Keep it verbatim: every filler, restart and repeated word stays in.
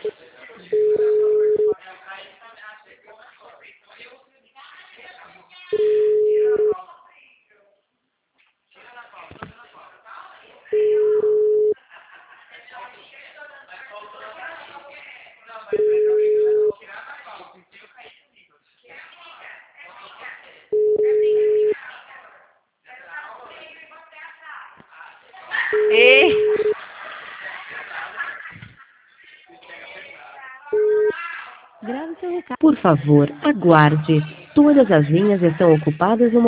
E... Grave seu recado. Por favor, aguarde. Todas as linhas estão ocupadas no